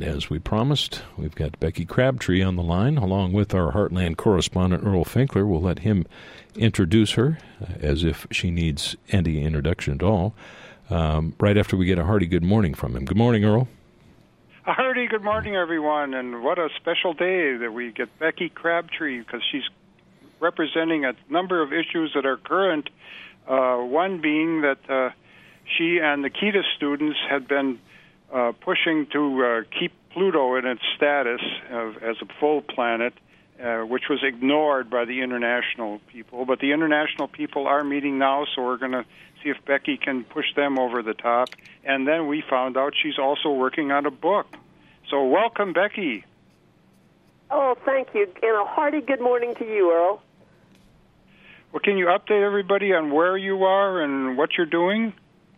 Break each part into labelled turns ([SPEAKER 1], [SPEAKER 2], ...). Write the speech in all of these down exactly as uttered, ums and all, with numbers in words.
[SPEAKER 1] And as we promised, we've got Becky Crabtree on the line, along with our Heartland correspondent, Earl Finkler. We'll let him introduce her, uh, as if she needs any introduction at all, um, right after we get a hearty good morning from him. Good morning, Earl.
[SPEAKER 2] A hearty good morning, everyone, and what a special day that we get Becky Crabtree, because she's representing a number of issues that are current, uh, one being that uh, she and the KITA students had been uh, pushing to uh, keep Pluto in its status of, as a full planet, uh, which was ignored by the international people. But the international people are meeting now, so we're going to see if Becky can push them over the top. And then we found out she's also working on a book. So welcome, Becky.
[SPEAKER 3] Oh, thank you. And a hearty good morning to you, Earl.
[SPEAKER 2] Well, can you update everybody on where you are and what you're doing?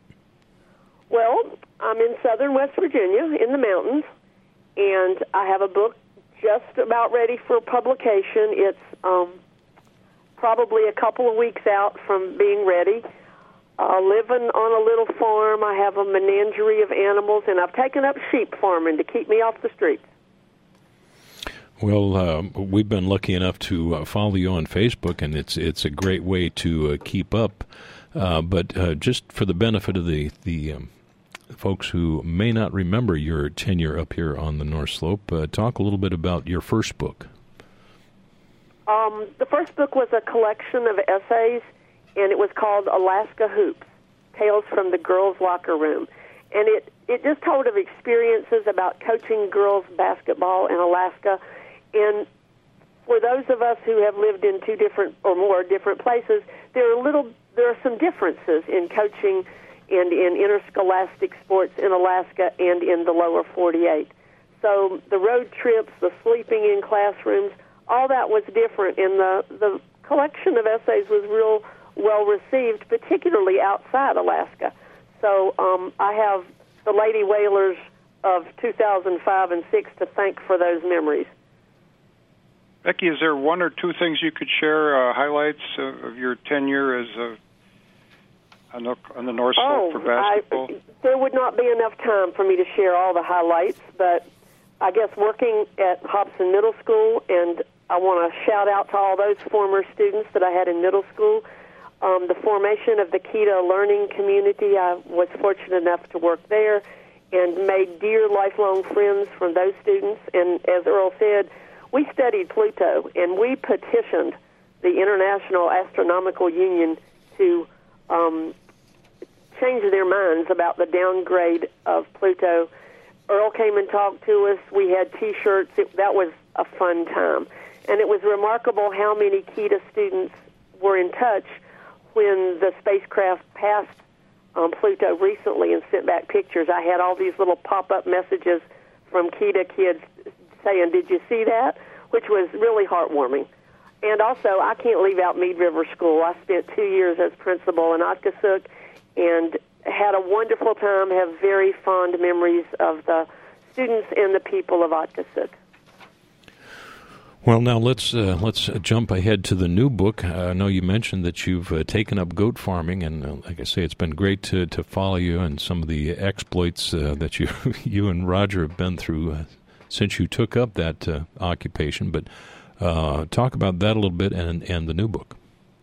[SPEAKER 3] Well, I'm in southern West Virginia in the mountains, and I have a book just about ready for publication. It's um, probably a couple of weeks out from being ready. Uh, living on a little farm, I have a menagerie of animals, and I've taken up sheep farming to keep me off the streets.
[SPEAKER 1] Well, uh, we've been lucky enough to uh, follow you on Facebook, and it's it's a great way to uh, keep up. Uh, but uh, just for the benefit of the the um, folks who may not remember your tenure up here on the North Slope, uh, talk a little bit about your first book.
[SPEAKER 3] Um, the first book was a collection of essays, and it was called Alaska Hoops, Tales from the Girls' Locker Room. And it, it just told of experiences about coaching girls basketball in Alaska. And for those of us who have lived in two different or more different places, there are little there are some differences in coaching and in interscholastic sports in Alaska and in the lower forty-eight. So the road trips, the sleeping in classrooms, all that was different. And the, the collection of essays was real well received, particularly outside Alaska. So um, I have the Lady Whalers of two thousand five and six to thank for those memories.
[SPEAKER 2] Becky, is there one or two things you could share, uh, highlights of, of your tenure as a, on, the, on the North Slope
[SPEAKER 3] oh,
[SPEAKER 2] for basketball?
[SPEAKER 3] I, there would not be enough time for me to share all the highlights, but I guess working at Hobson Middle School, and I want to shout out to all those former students that I had in middle school. Um, the formation of the KITA learning community, I was fortunate enough to work there and made dear lifelong friends from those students. And as Earl said, we studied Pluto, and we petitioned the International Astronomical Union to um, change their minds about the downgrade of Pluto. Earl came and talked to us. We had T-shirts. It, that was a fun time. And it was remarkable how many KITA students were in touch when the spacecraft passed um, Pluto recently and sent back pictures. I had all these little pop-up messages from KITA kids saying, "Did you see that?" Which was really heartwarming. And also, I can't leave out Mead River School. I spent two years as principal in Otkasuk and had a wonderful time, have very fond memories of the students and the people of Otkasuk.
[SPEAKER 1] Well, now let's uh, let's jump ahead to the new book. Uh, I know you mentioned that you've uh, taken up goat farming, and uh, like I say, it's been great to, to follow you and some of the exploits uh, that you you and Roger have been through uh, since you took up that uh, occupation. But uh, talk about that a little bit and and the new book.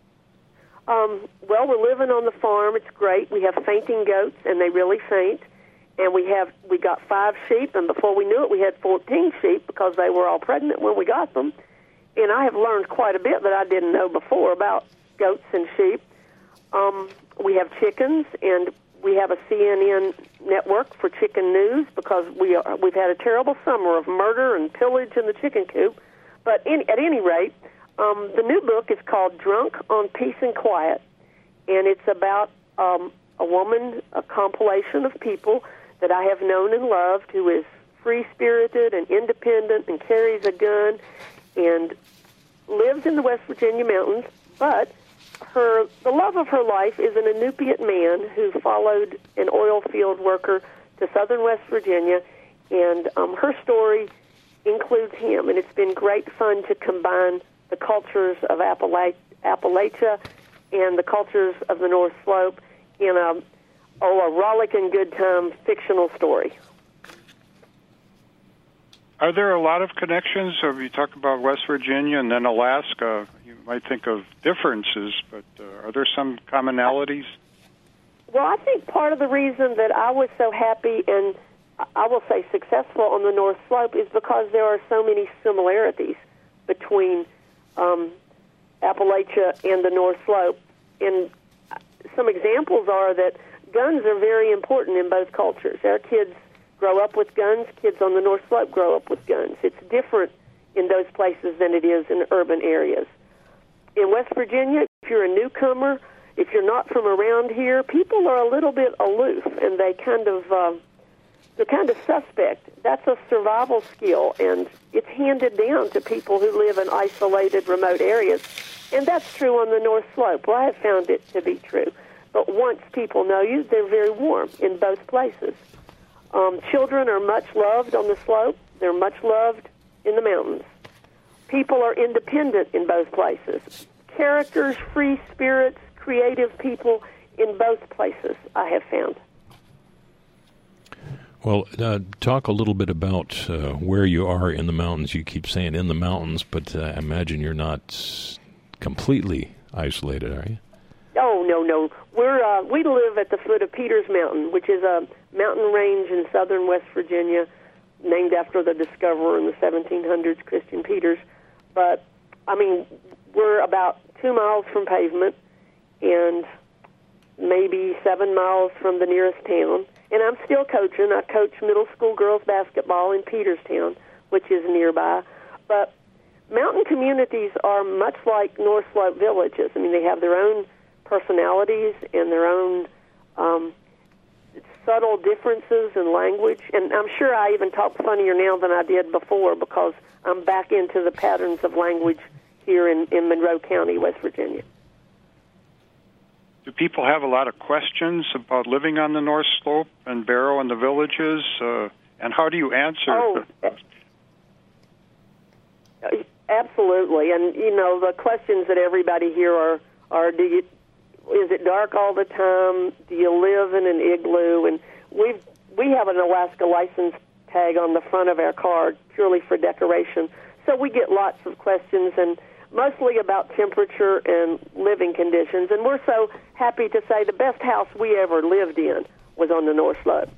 [SPEAKER 3] Um, well, we're living on the farm. It's great. We have fainting goats, and they really faint. And we have we got five sheep, and before we knew it, we had fourteen sheep because they were all pregnant when we got them. And I have learned quite a bit that I didn't know before about goats and sheep. Um, we have chickens, and we have a C N N network for chicken news because we are, we've had a terrible summer of murder and pillage in the chicken coop. But in, at any rate, um, the new book is called Drunk on Peace and Quiet, and it's about um, a woman, a compilation of people that I have known and loved, who is free-spirited and independent and carries a gun and lives in the West Virginia mountains, but her the love of her life is an Inupiat man who followed an oil field worker to southern West Virginia, and um, her story includes him, and it's been great fun to combine the cultures of Appalach- Appalachia and the cultures of the North Slope in a Oh, a rollicking good time fictional story.
[SPEAKER 2] Are there a lot of connections? If you talk about West Virginia and then Alaska, you might think of differences, but uh, are there some commonalities?
[SPEAKER 3] Well, I think part of the reason that I was so happy and I will say successful on the North Slope is because there are so many similarities between um, Appalachia and the North Slope. And some examples are that guns are very important in both cultures. Our kids grow up with guns. Kids on the North Slope grow up with guns. It's different in those places than it is in urban areas. In West Virginia, if you're a newcomer, if you're not from around here, people are a little bit aloof, and they kind of uh, they're kind of suspect. That's a survival skill, and it's handed down to people who live in isolated, remote areas. And that's true on the North Slope. Well, I have found it to be true. But once people know you, they're very warm in both places. Um, children are much loved on the slope. They're much loved in the mountains. People are independent in both places. Characters, free spirits, creative people in both places, I have found.
[SPEAKER 1] Well, uh, talk a little bit about uh, where you are in the mountains. You keep saying in the mountains, but uh, I imagine you're not completely isolated, are you?
[SPEAKER 3] Oh, no, no. We're uh, we live at the foot of Peters Mountain, which is a mountain range in southern West Virginia, named after the discoverer in the seventeen hundreds, Christian Peters. But, I mean, we're about two miles from pavement and maybe seven miles from the nearest town. And I'm still coaching. I coach middle school girls basketball in Peterstown, which is nearby. But mountain communities are much like North Slope villages. I mean, they have their own personalities and their own um, subtle differences in language. And I'm sure I even talk funnier now than I did before because I'm back into the patterns of language here in, in Monroe County, West Virginia.
[SPEAKER 2] Do people have a lot of questions about living on the North Slope and Barrow and the villages? Uh, and how do you answer?
[SPEAKER 3] Oh, absolutely. And, you know, the questions that everybody here are, are do you, is it dark all the time? Do you live in an igloo? And we've, we have an Alaska license tag on the front of our car purely for decoration. So we get lots of questions, and mostly about temperature and living conditions. And we're so happy to say the best house we ever lived in was on the North Slope.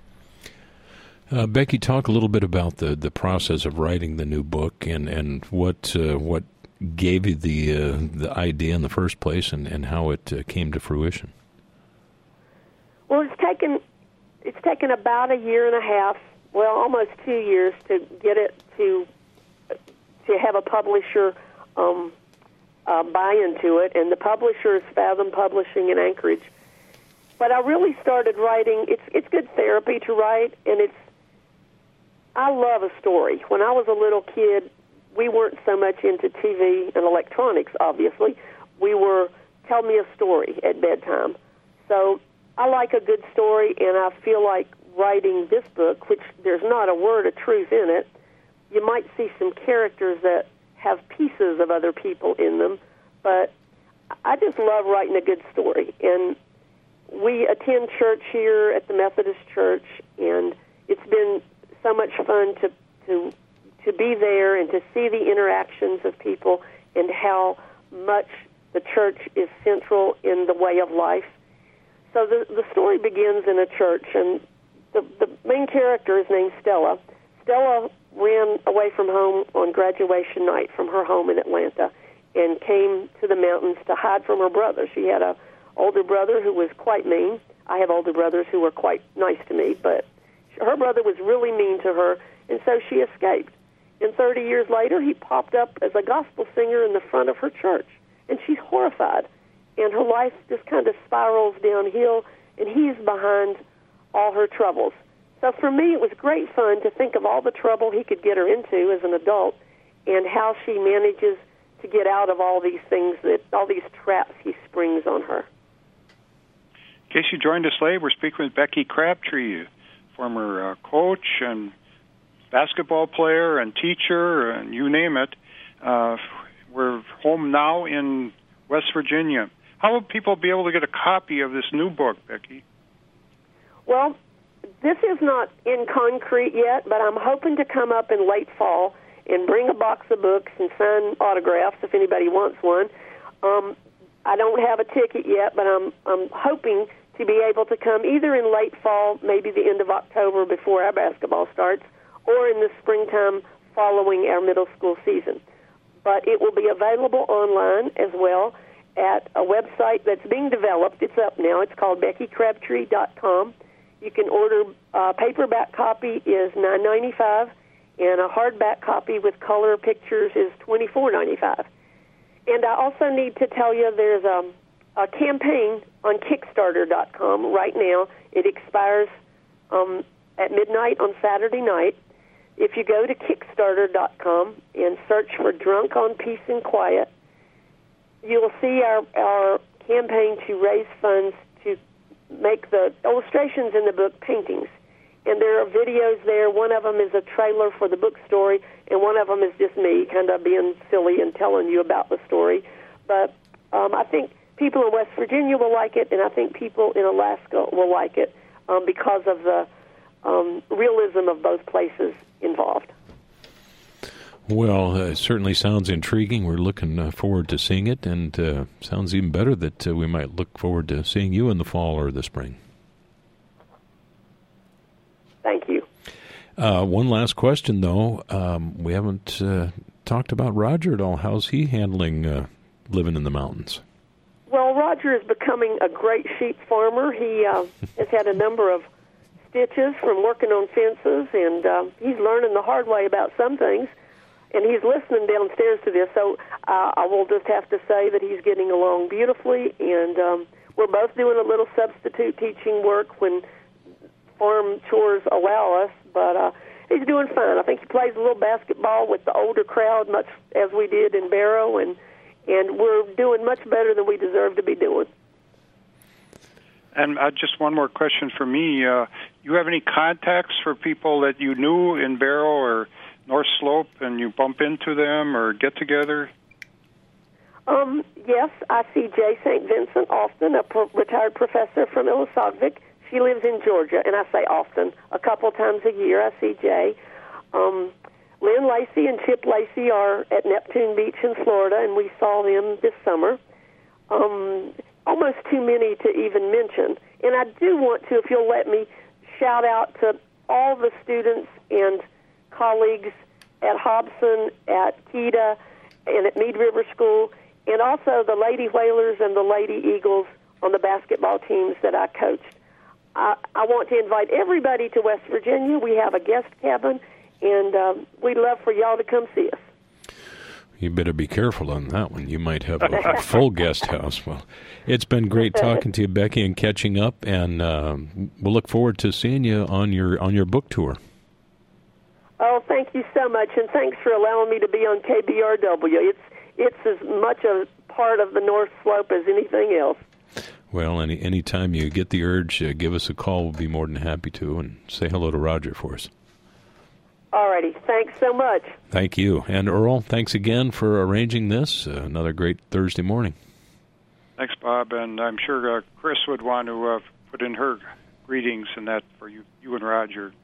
[SPEAKER 1] Uh, Becky, talk a little bit about the, the process of writing the new book and, and what uh, what gave you the uh, the idea in the first place and, and how it uh, came to fruition.
[SPEAKER 3] Well, it's taken it's taken about a year and a half, well, almost two years to get it to to have a publisher um, uh, buy into it, and the publisher is Fathom Publishing in Anchorage. But I really started writing. It's it's good therapy to write, and it's I love a story. When I was a little kid, we weren't so much into T V and electronics, obviously. We were, tell me a story at bedtime. So I like a good story, and I feel like writing this book, which there's not a word of truth in it, you might see some characters that have pieces of other people in them, but I just love writing a good story. And we attend church here at the Methodist Church, and it's been so much fun to to to be there and to see the interactions of people and how much the church is central in the way of life. So the the story begins in a church, and the the main character is named Stella. Stella ran away from home on graduation night from her home in Atlanta and came to the mountains to hide from her brother. She had a older brother who was quite mean. I have older brothers who were quite nice to me, but her brother was really mean to her, and so she escaped. And thirty years later, he popped up as a gospel singer in the front of her church, and she's horrified. And her life just kind of spirals downhill, and he's behind all her troubles. So for me, it was great fun to think of all the trouble he could get her into as an adult and how she manages to get out of all these things, that all these traps he springs on her.
[SPEAKER 2] In case you joined us late, we're speaking with Becky Crabtree, former uh, coach and basketball player and teacher, and you name it. Uh, we're home now in West Virginia. How will people be able to get a copy of this new book, Becky?
[SPEAKER 3] Well, this is not in concrete yet, but I'm hoping to come up in late fall and bring a box of books and sign autographs if anybody wants one. Um, I don't have a ticket yet, but I'm I'm hoping to be able to come either in late fall, maybe the end of October before our basketball starts, or in the springtime following our middle school season. But it will be available online as well at a website that's being developed. It's up now. It's called Becky Crabtree dot com. You can order a paperback copy is nine ninety-five, and a hardback copy with color pictures is twenty-four ninety-five. And I also need to tell you there's a, a campaign on Kickstarter dot com right now. It expires um, at midnight on Saturday night. If you go to Kickstarter dot com and search for Drunk on Peace and Quiet, you will see our, our campaign to raise funds to make the illustrations in the book paintings. And there are videos there. One of them is a trailer for the book story, and one of them is just me kind of being silly and telling you about the story. But um, I think people in West Virginia will like it, and I think people in Alaska will like it um, because of the um, realism of both places involved.
[SPEAKER 1] Well, uh, it certainly sounds intriguing. We're looking uh, forward to seeing it, and uh, sounds even better that uh, we might look forward to seeing you in the fall or the spring.
[SPEAKER 3] Thank you.
[SPEAKER 1] Uh, one last question, though. Um, we haven't uh, talked about Roger at all. How's he handling uh, living in the mountains?
[SPEAKER 3] Well, Roger is becoming a great sheep farmer. He uh, has had a number of stitches from working on fences, and uh, he's learning the hard way about some things. And he's listening downstairs to this, so uh, I will just have to say that he's getting along beautifully, and um, we're both doing a little substitute teaching work when farm chores allow us, but uh, he's doing fine. I think he plays a little basketball with the older crowd, much as we did in Barrow, and, and we're doing much better than we deserve to be doing.
[SPEAKER 2] And uh, just one more question for me. Uh, you have any contacts for people that you knew in Barrow or North Slope, and you bump into them or get together?
[SPEAKER 3] Um, yes, I see Jay Saint Vincent often, a pro- retired professor from Illisagvik. She lives in Georgia, and I say often, a couple times a year I see Jay. Um, Lynn Lacey and Chip Lacey are at Neptune Beach in Florida, and we saw them this summer. Um, almost too many to even mention. And I do want to, if you'll let me, shout out to all the students and colleagues at Hobson, at Keda, and at Mead River School, and also the Lady Whalers and the Lady Eagles on the basketball teams that I coached. I, I want to invite everybody to West Virginia. We have a guest cabin, and um, we'd love for y'all to come see us.
[SPEAKER 1] You better be careful on that one. You might have a, a full guest house. Well, it's been great talking to you, Becky, and catching up, and uh, we'll look forward to seeing you on your on your book tour.
[SPEAKER 3] Oh, thank you so much, and thanks for allowing me to be on K B R W. It's it's as much a part of the North Slope as anything else.
[SPEAKER 1] Well, any any time you get the urge, uh, give us a call. We'll be more than happy to, and say hello to Roger for us.
[SPEAKER 3] All righty. Thanks so much.
[SPEAKER 1] Thank you. And Earl, thanks again for arranging this. Uh, another great Thursday morning.
[SPEAKER 2] Thanks, Bob, and I'm sure uh, Chris would want to uh, put in her greetings and that for you, you and Roger.